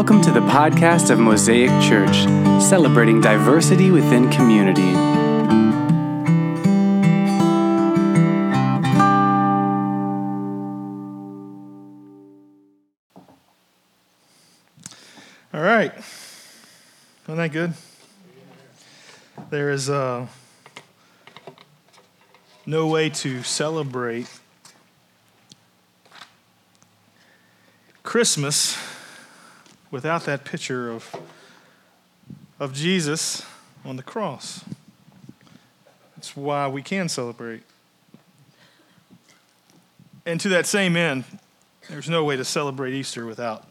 Welcome to the podcast of Mosaic Church, celebrating diversity within community. All right. Isn't that good? There is no way to celebrate Christmas without that picture of Jesus on the cross. That's why we can celebrate. And to that same end, there's no way to celebrate Easter without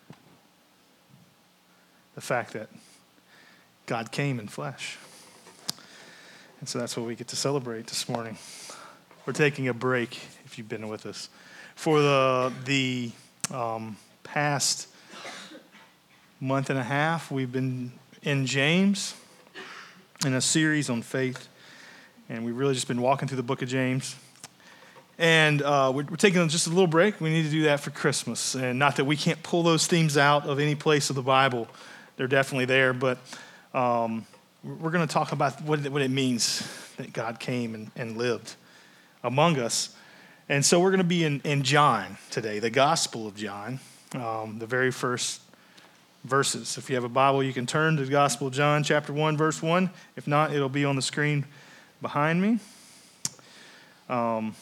the fact that God came in flesh. And so that's what we get to celebrate this morning. We're taking a break, if you've been with us, for the past month and a half. We've been in James in a series on faith, and we've really just been walking through the book of James. And we're taking just a little break. We need to do that for Christmas. And not that we can't pull those themes out of any place of the Bible. They're definitely there, but we're going to talk about what it means that God came and lived among us. And so we're going to be in John today, the Gospel of John, the very first verses. If you have a Bible, you can turn to the Gospel of John, chapter 1, verse 1. If not, it'll be on the screen behind me. But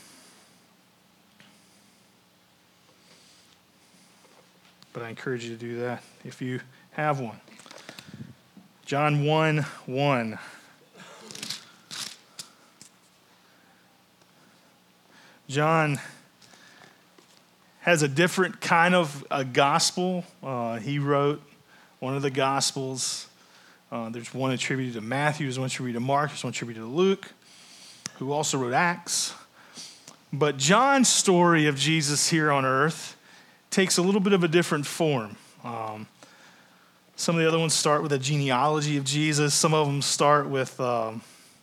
I encourage you to do that if you have one. John 1:1. John has a different kind of a gospel. He wrote one of the gospels. There's one attributed to Matthew, there's one attributed to Mark, there's one attributed to Luke, who also wrote Acts. But John's story of Jesus here on earth takes a little bit of a different form. Some of the other ones start with a genealogy of Jesus. Some of them start with talk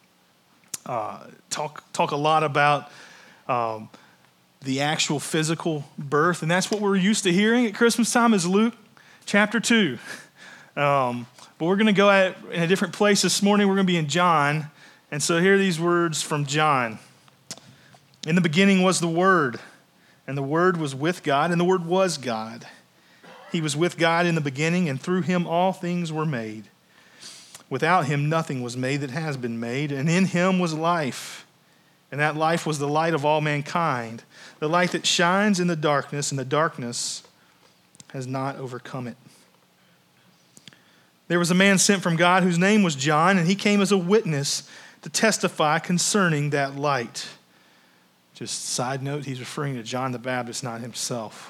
a lot about the actual physical birth, and that's what we're used to hearing at Christmas time is Luke chapter 2. But we're going to go at it in a different place this morning. We're going to be in John, and so here are these words from John. In the beginning was the Word, and the Word was with God, and the Word was God. He was with God in the beginning, and through him all things were made. Without him nothing was made that has been made, and in him was life, and that life was the light of all mankind, the light that shines in the darkness, and the darkness has not overcome it. There was a man sent from God whose name was John, and he came as a witness to testify concerning that light. Just side note, he's referring to John the Baptist, not himself.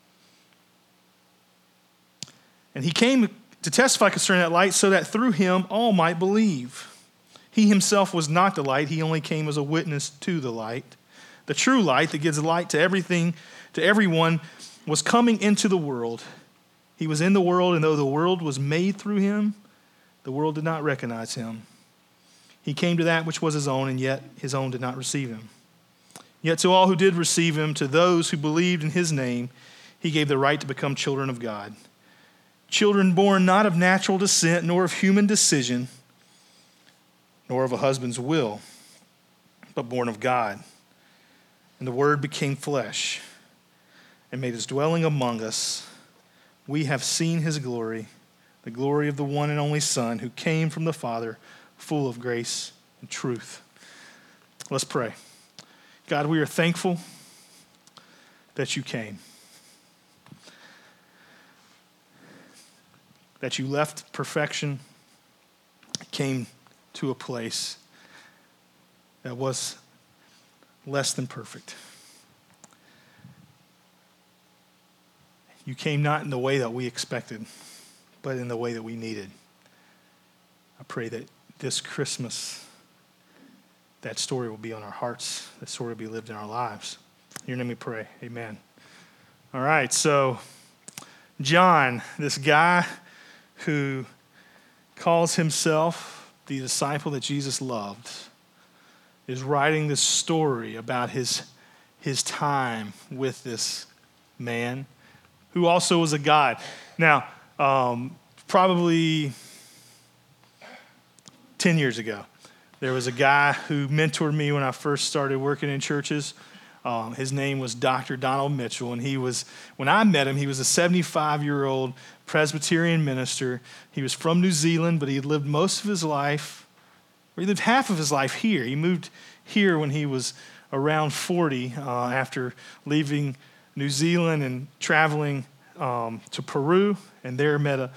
And he came to testify concerning that light so that through him all might believe. He himself was not the light. He only came as a witness to the light. The true light that gives light to everything, to everyone, was coming into the world. He was in the world, and though the world was made through him, the world did not recognize him. He came to that which was his own, and yet his own did not receive him. Yet to all who did receive him, to those who believed in his name, he gave the right to become children of God. Children born not of natural descent, nor of human decision, nor of a husband's will, but born of God. And the Word became flesh and made his dwelling among us. We have seen his glory, the glory of the one and only Son, who came from the Father, full of grace and truth. Let's pray. God, we are thankful that you came. That you left perfection, came to a place that was less than perfect. You came not in the way that we expected, but in the way that we needed. I pray that this Christmas, that story will be on our hearts, that story will be lived in our lives. In your name we pray, amen. All right, so John, this guy who calls himself the disciple that Jesus loved, is writing this story about his time with this man who also was a God. Now, Probably 10 years ago. There was a guy who mentored me when I first started working in churches. His name was Dr. Donald Mitchell, and when I met him, he was a 75-year-old Presbyterian minister. He was from New Zealand, but he had lived most of his life, or he lived half of his life here. He moved here when he was around 40 after leaving New Zealand and traveling to Peru, and there met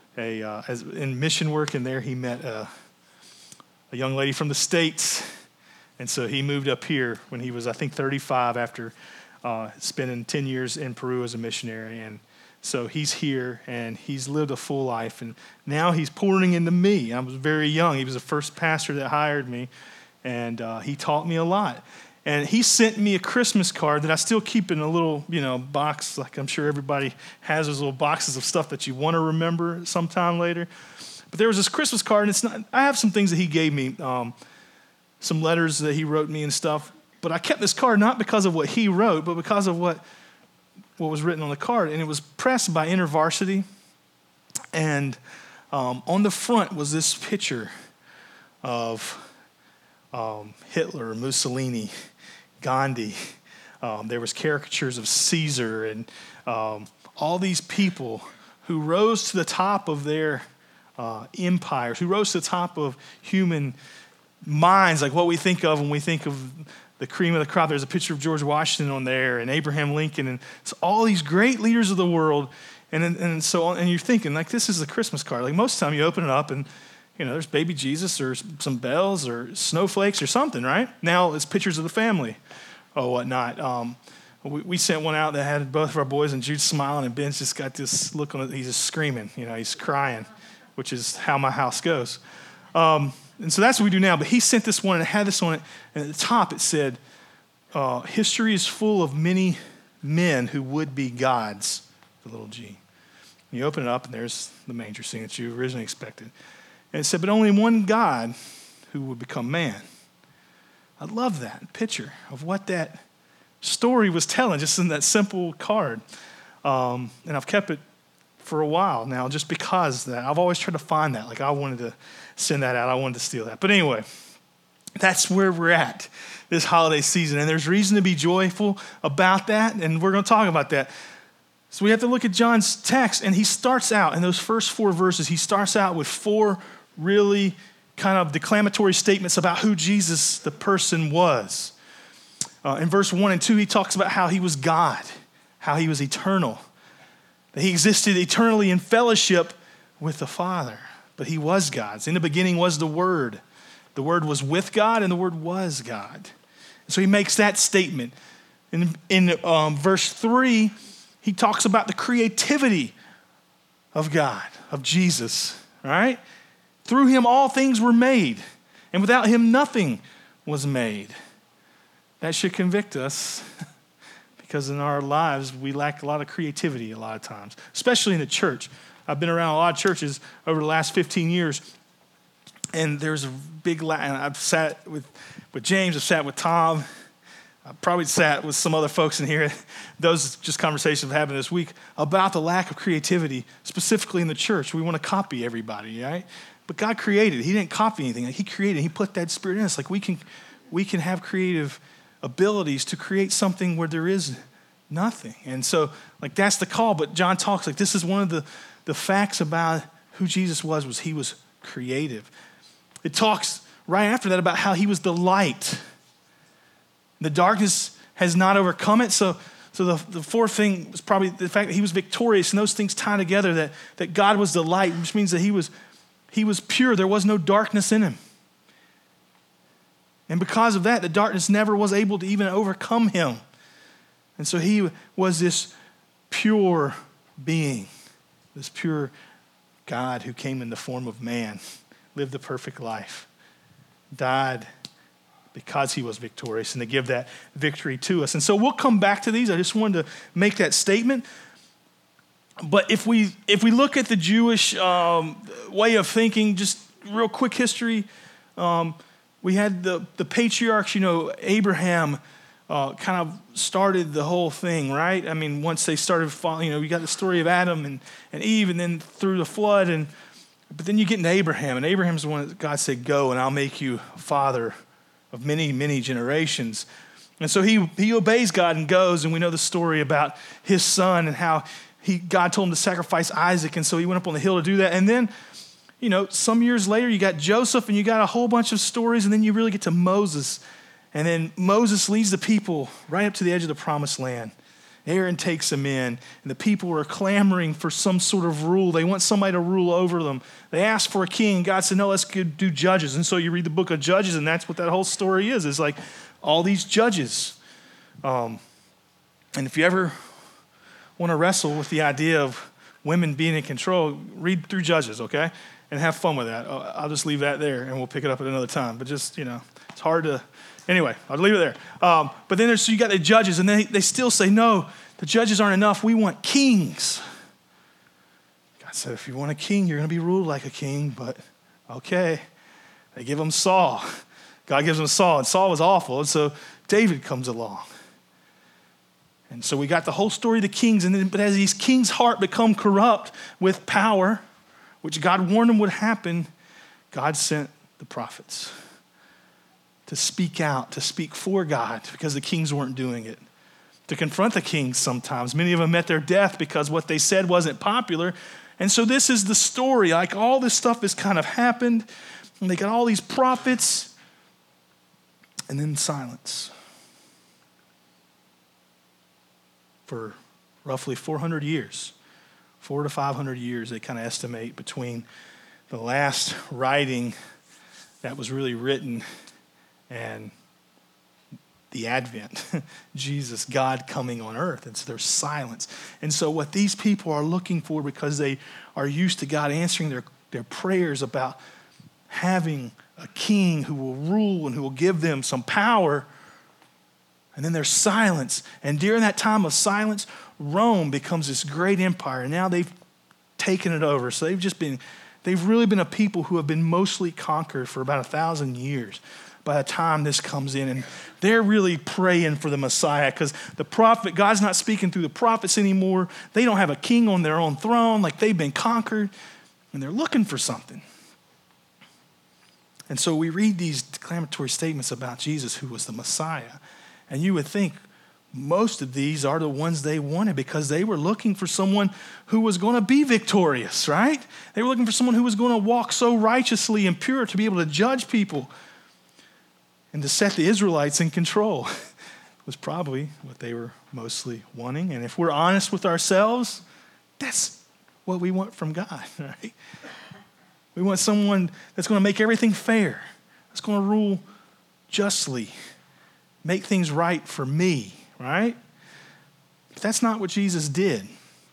in mission work, and there he met a young lady from the States. And so he moved up here when he was, I think, 35 after spending 10 years in Peru as a missionary. And so he's here, and he's lived a full life. And now he's pouring into me. I was very young. He was the first pastor that hired me, and he taught me a lot. And he sent me a Christmas card that I still keep in a little, box, like I'm sure everybody has those little boxes of stuff that you want to remember sometime later. But there was this Christmas card, and I have some things that he gave me, some letters that he wrote me and stuff. But I kept this card not because of what he wrote, but because of what was written on the card. And it was pressed by InterVarsity. And on the front was this picture of Hitler, Mussolini, Gandhi. There was caricatures of Caesar and all these people who rose to the top of their empires, who rose to the top of human minds, like what we think of when we think of the cream of the crop. There's a picture of George Washington on there and Abraham Lincoln, and it's all these great leaders of the world. And so on, and you're thinking, like, this is the Christmas card. Like, most of the time you open it up and, there's baby Jesus or some bells or snowflakes or something, right? Now it's pictures of the family or whatnot. We sent one out that had both of our boys, and Jude's smiling, and Ben's just got this look on it. He's just screaming, he's crying, which is how my house goes. And so that's what we do now. But he sent this one, and it had this on it. And at the top it said, history is full of many men who would be gods, the little g. And you open it up, and there's the manger scene that you originally expected. And it said, but only one God who would become man. I love that picture of what that story was telling, just in that simple card. And I've kept it for a while now, just because that. I've always tried to find that. Like, I wanted to send that out. I wanted to steal that. But anyway, that's where we're at this holiday season. And there's reason to be joyful about that. And we're going to talk about that. So we have to look at John's text. And he starts out, in those first 4 verses, he starts out with 4 really kind of declamatory statements about who Jesus, the person, was. In verse 1 and 2, he talks about how he was God, how he was eternal, that he existed eternally in fellowship with the Father. But he was God. In the beginning was the Word. The Word was with God, and the Word was God. So he makes that statement. In verse 3, he talks about the creativity of God, of Jesus. All right? Through him all things were made, and without him nothing was made. That should convict us, because in our lives we lack a lot of creativity a lot of times, especially in the church. I've been around a lot of churches over the last 15 years, and there's a big lack. And I've sat with James, I've sat with Tom, I've probably sat with some other folks in here. Those just conversations I've had this week about the lack of creativity, specifically in the church. We want to copy everybody, right? But God created. He didn't copy anything. He created. He put that spirit in us. Like, we can have creative abilities to create something where there is nothing. And so, like, that's the call. But John talks like this is one of the facts about who Jesus was he was creative. It talks right after that about how he was the light. The darkness has not overcome it. So the fourth thing was probably the fact that he was victorious, and those things tie together, that God was the light, which means that he was pure. There was no darkness in him. And because of that, the darkness never was able to even overcome him. And so he was this pure being, this pure God who came in the form of man, lived a perfect life, died because he was victorious, and to give that victory to us. And so we'll come back to these. I just wanted to make that statement. But if we look at the Jewish way of thinking, just real quick history, we had the patriarchs. Abraham kind of started the whole thing, right? I mean, once they started following, you got the story of Adam and Eve, and then through the flood, but then you get into Abraham, and Abraham's the one that God said, go, and I'll make you a father of many, many generations. And so he obeys God and goes, and we know the story about his son and how God told him to sacrifice Isaac, and so he went up on the hill to do that. And then, some years later, you got Joseph, and you got a whole bunch of stories, and then you really get to Moses. And then Moses leads the people right up to the edge of the promised land. Aaron takes them in, and the people are clamoring for some sort of rule. They want somebody to rule over them. They asked for a king. God said, no, let's do judges. And so you read the book of Judges, and that's what that whole story is. It's like all these judges. And if you ever want to wrestle with the idea of women being in control, read through Judges, okay? And have fun with that. I'll just leave that there, and we'll pick it up at another time. But just, it's hard to... Anyway, I'll leave it there. But then you got the judges, and they still say, no, the judges aren't enough. We want kings. God said, if you want a king, you're going to be ruled like a king, but okay. They give him Saul. God gives him Saul, and Saul was awful, and so David comes along. And so we got the whole story of the kings, but as these kings' heart become corrupt with power, which God warned them would happen, God sent the prophets to speak out, to speak for God, because the kings weren't doing it. To confront the kings sometimes. Many of them met their death because what they said wasn't popular. And so this is the story. Like all this stuff has kind of happened. And they got all these prophets. And then silence. For roughly 400 years. 400 to 500 years, they kind of estimate, between the last writing that was really written and the Advent, Jesus, God coming on earth. And so there's silence. And so what these people are looking for, because they are used to God answering their prayers about having a king who will rule and who will give them some power, and then there's silence. And during that time of silence, Rome becomes this great empire. And now they've taken it over. So they've really been a people who have been mostly conquered for about 1,000 years. By the time this comes in, and they're really praying for the Messiah, because God's not speaking through the prophets anymore. They don't have a king on their own throne, like they've been conquered, and they're looking for something. And so we read these declamatory statements about Jesus, who was the Messiah, and you would think most of these are the ones they wanted, because they were looking for someone who was going to be victorious, right? They were looking for someone who was going to walk so righteously and pure to be able to judge people and to set the Israelites in control. Was probably what they were mostly wanting. And if we're honest with ourselves, that's what we want from God, right? We want someone that's going to make everything fair, that's going to rule justly, make things right for me, right? But that's not what Jesus did.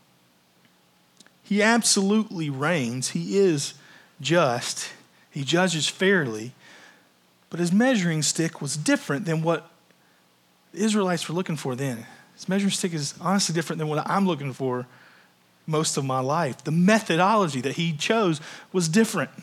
He absolutely reigns. He is just. He judges fairly. But his measuring stick was different than what the Israelites were looking for then. His measuring stick is honestly different than what I'm looking for most of my life. The methodology that he chose was different.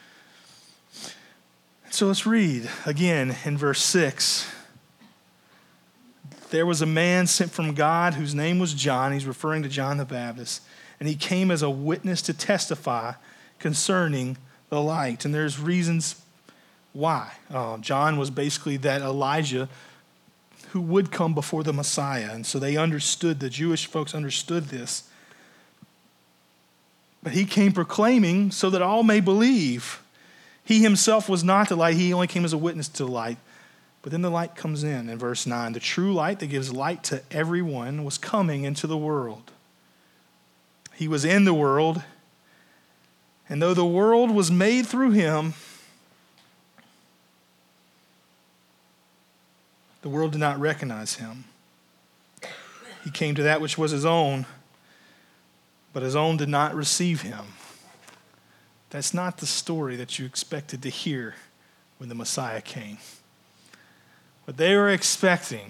So let's read again in verse 6. There was a man sent from God whose name was John. He's referring to John the Baptist. And he came as a witness to testify concerning the light. And there's reasons why. John was basically that Elijah who would come before the Messiah. And so they understood, the Jewish folks understood this. But he came proclaiming so that all may believe. He himself was not the light. He only came as a witness to the light. But then the light comes in verse 9. The true light that gives light to everyone was coming into the world. He was in the world. And though the world was made through him, the world did not recognize him. He came to that which was his own, but his own did not receive him. That's not the story that you expected to hear when the Messiah came. What they were expecting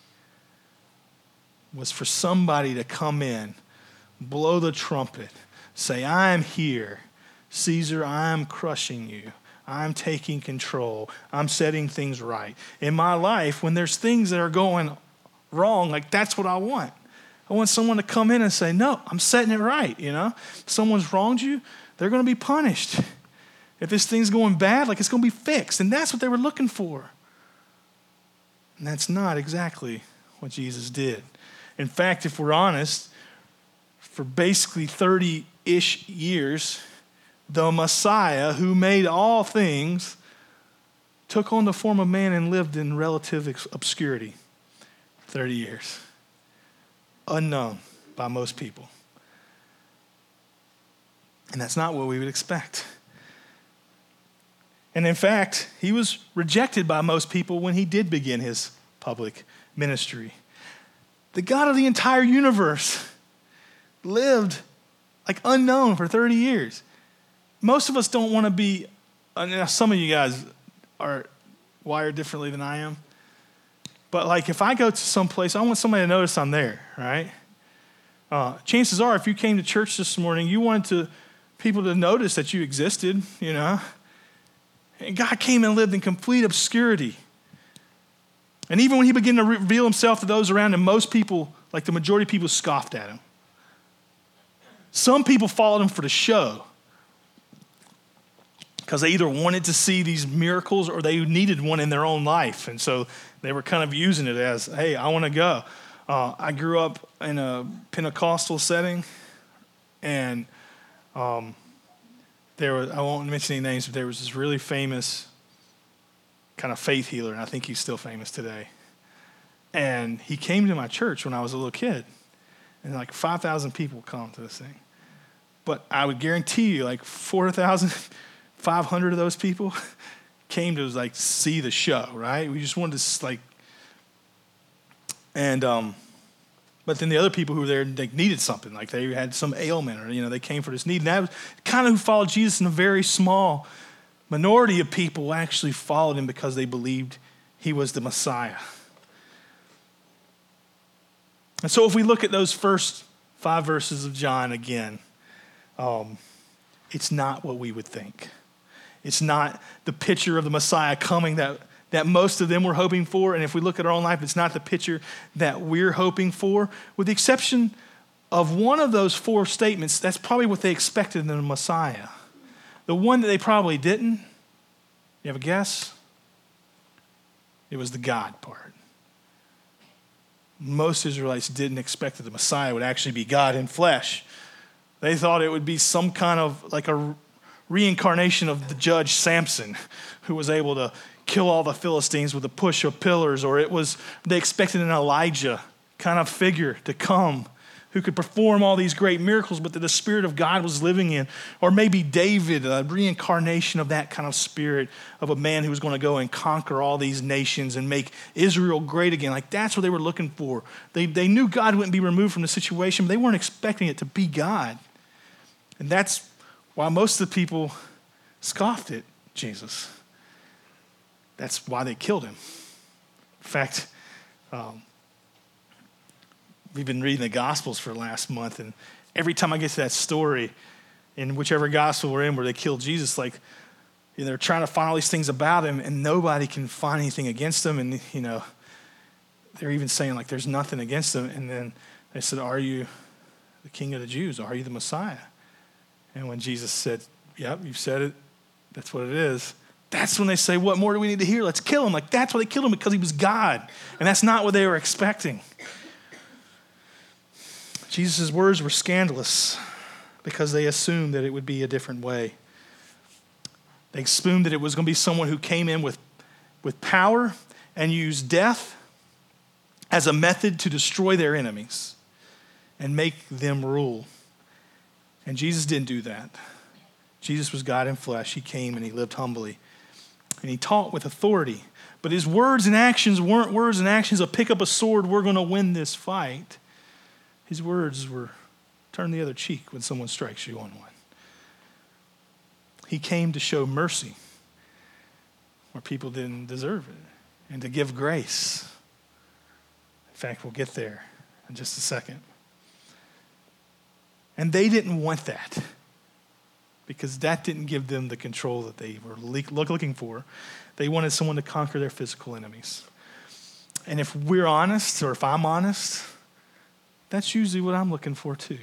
was for somebody to come in, blow the trumpet, say, I am here. Caesar, I am crushing you. I'm taking control. I'm setting things right. In my life, when there's things that are going wrong, like that's what I want. I want someone to come in and say, no, I'm setting it right, If someone's wronged you, they're going to be punished. If this thing's going bad, like it's going to be fixed. And that's what they were looking for. And that's not exactly what Jesus did. In fact, if we're honest, for basically 30-ish years, the Messiah, who made all things, took on the form of man and lived in relative obscurity. 30 years. Unknown by most people. And that's not what we would expect. And in fact, he was rejected by most people when he did begin his public ministry. The God of the entire universe lived like unknown for 30 years. Most of us don't want to be, some of you guys are wired differently than I am. But like if I go to some place, I want somebody to notice I'm there, right? Chances are if you came to church this morning, you wanted people to notice that you existed, And God came and lived in complete obscurity. And even when he began to reveal himself to those around him, most people, like the majority of people, scoffed at him. Some people followed him for the show because they either wanted to see these miracles or they needed one in their own life. And so they were kind of using it as, hey, I want to go. I grew up in a Pentecostal setting, and I won't mention any names, but there was this really famous kind of faith healer, and I think he's still famous today. And he came to my church when I was a little kid, and like 5,000 people come to this thing. But I would guarantee you, like 4,500 of those people came to like see the show, right? We just wanted to but then the other people who were there, they needed something, like they had some ailment, or they came for this need. And that was kind of who followed Jesus, in a very small minority of people actually followed him because they believed he was the Messiah. And so if we look at those first 5 verses of John again, it's not what we would think. It's not the picture of the Messiah coming that most of them were hoping for. And if we look at our own life, it's not the picture that we're hoping for. With the exception of one of those 4 statements, that's probably what they expected in the Messiah. The one that they probably didn't, you have a guess? It was the God part. Most Israelites didn't expect that the Messiah would actually be God in flesh. They thought it would be some kind of like a reincarnation of the judge Samson, who was able to kill all the Philistines with a push of pillars, or they expected an Elijah kind of figure to come who could perform all these great miracles, but that the Spirit of God was living in. Or maybe David, a reincarnation of that kind of spirit of a man who was going to go and conquer all these nations and make Israel great again. Like that's what they were looking for. They knew God wouldn't be removed from the situation, but they weren't expecting it to be God. And that's why most of the people scoffed at Jesus. That's why they killed him. In fact, we've been reading the Gospels for the last month, and every time I get to that story, in whichever gospel we're in where they killed Jesus, like they're trying to find all these things about him, and nobody can find anything against him. And they're even saying like there's nothing against him. And then they said, "Are you the King of the Jews? Are you the Messiah?" And when Jesus said, "Yep, you've said it. That's what it is." That's when they say, "What more do we need to hear? Let's kill him." Like that's why they killed him, because he was God. And that's not what they were expecting. Jesus' words were scandalous because they assumed that it would be a different way. They assumed that it was going to be someone who came in with power and used death as a method to destroy their enemies and make them rule. And Jesus didn't do that. Jesus was God in flesh. He came and he lived humbly. And he taught with authority. But his words and actions weren't words and actions of pick up a sword, we're going to win this fight. His words were turn the other cheek when someone strikes you on one. He came to show mercy where people didn't deserve it and to give grace. In fact, we'll get there in just a second. And they didn't want that because that didn't give them the control that they were looking for. They wanted someone to conquer their physical enemies. And if we're honest, or if I'm honest, that's usually what I'm looking for too.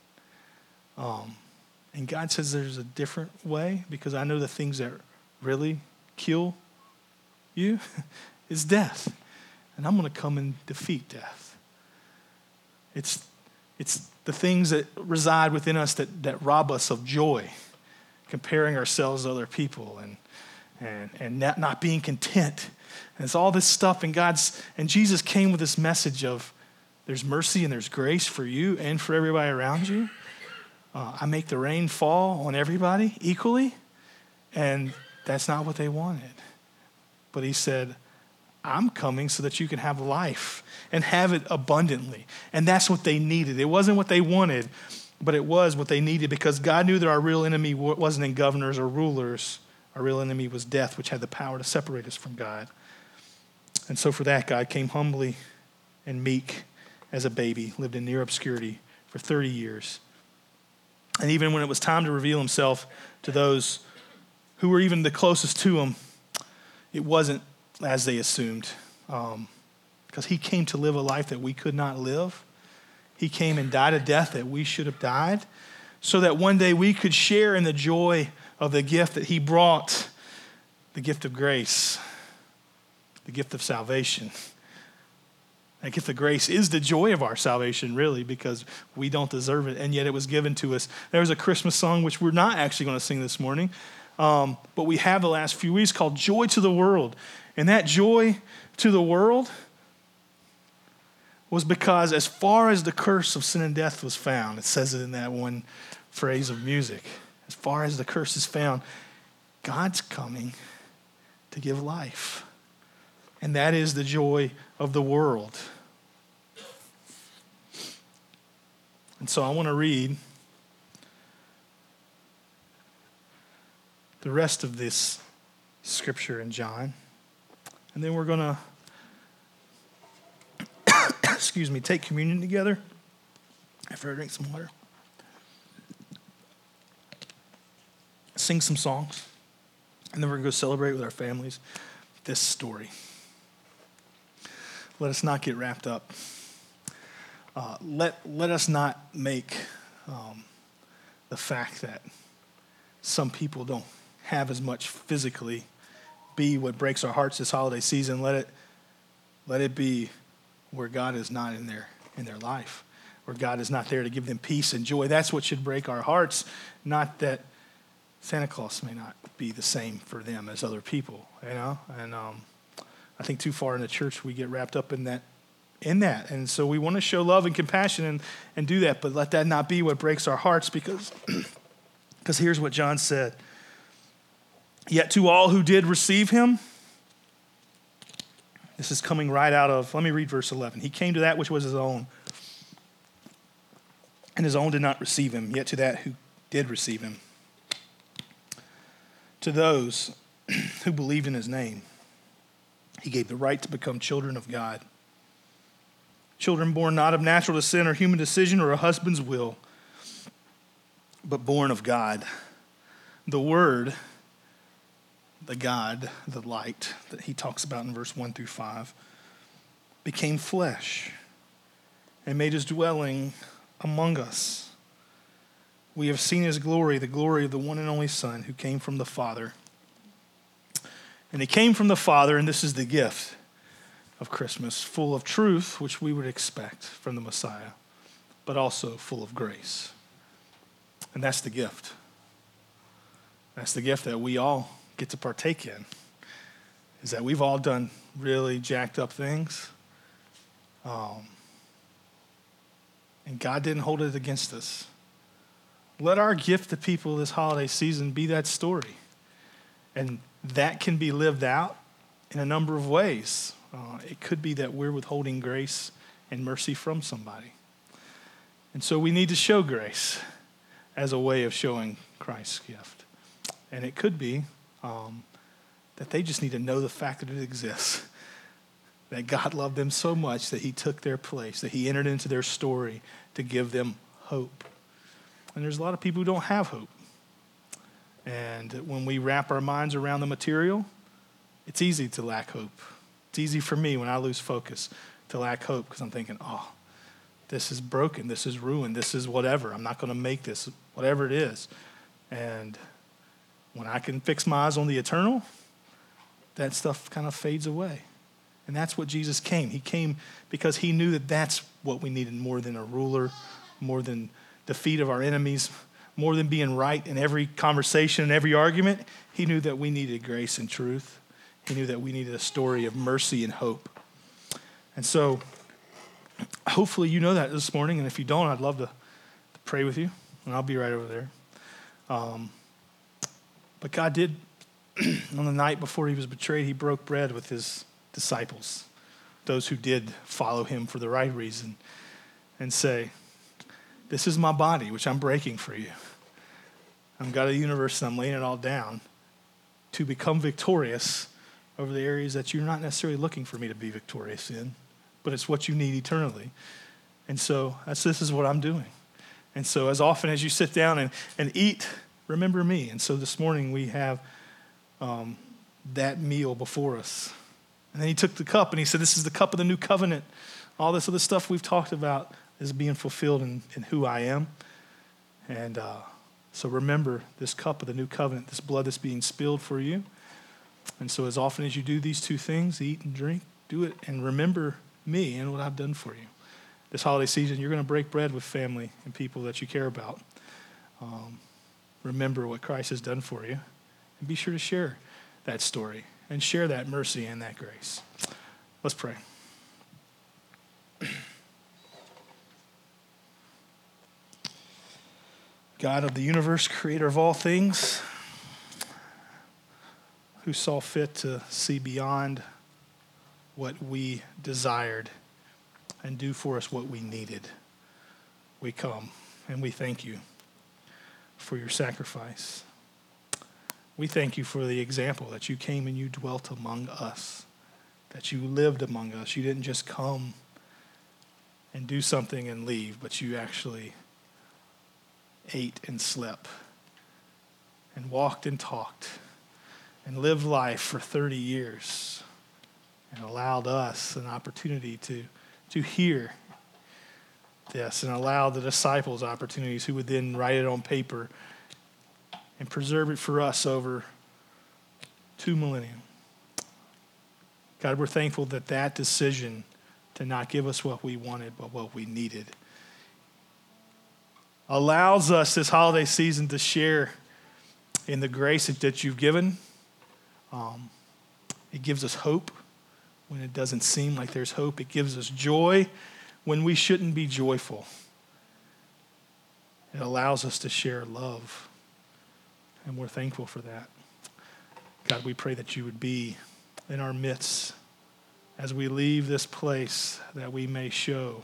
And God says there's a different way, because I know the things that really kill you is death. And I'm going to come and defeat death. It's the things that reside within us that rob us of joy, comparing ourselves to other people and not being content. And it's all this stuff, and Jesus came with this message of there's mercy and there's grace for you and for everybody around you. I make the rain fall on everybody equally, and that's not what they wanted. But he said, I'm coming so that you can have life and have it abundantly. And that's what they needed. It wasn't what they wanted, but it was what they needed, because God knew that our real enemy wasn't in governors or rulers. Our real enemy was death, which had the power to separate us from God. And so for that, God came humbly and meek as a baby, lived in near obscurity for 30 years. And even when it was time to reveal himself to those who were even the closest to him, it wasn't as they assumed, because he came to live a life that we could not live. He came and died a death that we should have died, so that one day we could share in the joy of the gift that he brought, the gift of grace, the gift of salvation. That gift of grace is the joy of our salvation, really, because we don't deserve it, and yet it was given to us. There's a Christmas song, which we're not actually going to sing this morning, but we have the last few weeks, called Joy to the World. And that joy to the world was because as far as the curse of sin and death was found, it says it in that one phrase of music, as far as the curse is found, God's coming to give life. And that is the joy of the world. And so I want to read the rest of this scripture in John. And then we're going to, take communion together after I drink some water. Sing some songs. And then we're going to go celebrate with our families this story. Let us not get wrapped up. Let us not make the fact that some people don't have as much physically be what breaks our hearts this holiday season. Let it be where God is not in their life, where God is not there to give them peace and joy. That's what should break our hearts, not that Santa Claus may not be the same for them as other people, And I think too far in the church we get wrapped up in that. And so we want to show love and compassion and do that, but let that not be what breaks our hearts, because here's what John said. Yet to all who did receive him, this is coming right out of, let me read verse 11. He came to that which was his own, and his own did not receive him. Yet to that who did receive him, to those who believed in his name, he gave the right to become children of God. Children born not of natural descent or human decision or a husband's will, but born of God. The Word, the God, the light that he talks about in verse 1 through 5, became flesh and made his dwelling among us. We have seen his glory, the glory of the one and only Son who came from the Father. And he came from the Father, and this is the gift of Christmas, full of truth, which we would expect from the Messiah, but also full of grace. And that's the gift. That's the gift that we all get to partake in, is that we've all done really jacked up things. And God didn't hold it against us. Let our gift to people this holiday season be that story. And that can be lived out in a number of ways. It could be that we're withholding grace and mercy from somebody. And so we need to show grace as a way of showing Christ's gift. And it could be that they just need to know the fact that it exists, that God loved them so much that he took their place, that he entered into their story to give them hope. And there's a lot of people who don't have hope. And when we wrap our minds around the material, it's easy to lack hope. It's easy for me when I lose focus to lack hope because I'm thinking, oh, this is broken, this is ruined, this is whatever. I'm not going to make this, whatever it is. And when I can fix my eyes on the eternal, that stuff kind of fades away. And that's what Jesus came. He came because he knew that that's what we needed more than a ruler, more than defeat of our enemies, more than being right in every conversation and every argument. He knew that we needed grace and truth. He knew that we needed a story of mercy and hope. And so hopefully you know that this morning. And if you don't, I'd love to pray with you. And I'll be right over there. But God did, on the night before he was betrayed, he broke bread with his disciples, those who did follow him for the right reason, and say, this is my body, which I'm breaking for you. I'm God of the universe, and I'm laying it all down to become victorious over the areas that you're not necessarily looking for me to be victorious in, but it's what you need eternally. And so this is what I'm doing. And so as often as you sit down and eat, remember me. And so this morning we have that meal before us. And then he took the cup and he said, this is the cup of the new covenant. All this other stuff we've talked about is being fulfilled in who I am. And so remember this cup of the new covenant, this blood that's being spilled for you. And so as often as you do these two things, eat and drink, do it and remember me and what I've done for you. This holiday season, you're going to break bread with family and people that you care about. Remember what Christ has done for you. And be sure to share that story and share that mercy and that grace. Let's pray. God of the universe, creator of all things, who saw fit to see beyond what we desired and do for us what we needed. We come and we thank you for your sacrifice. We thank you for the example that you came and you dwelt among us, that you lived among us. You didn't just come and do something and leave, but you actually ate and slept and walked and talked and lived life for 30 years and allowed us an opportunity to hear this and allow the disciples opportunities who would then write it on paper and preserve it for us over 2 millennia. God, we're thankful that that decision to not give us what we wanted but what we needed allows us this holiday season to share in the grace that you've given. It gives us hope when it doesn't seem like there's hope. It gives us joy when we shouldn't be joyful. It allows us to share love, and we're thankful for that. God, we pray that you would be in our midst as we leave this place, that we may show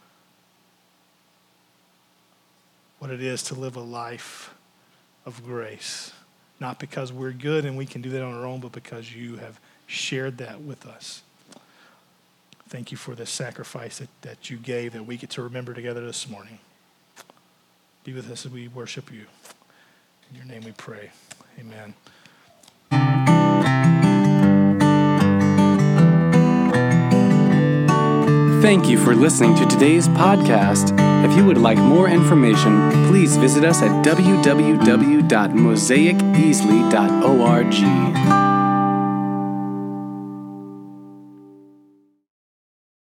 what it is to live a life of grace, not because we're good and we can do that on our own, but because you have shared that with us. Thank you for the sacrifice that you gave that we get to remember together this morning. Be with us as we worship you. In your name we pray. Amen. Thank you for listening to today's podcast. If you would like more information, please visit us at www.mosaicEasley.org.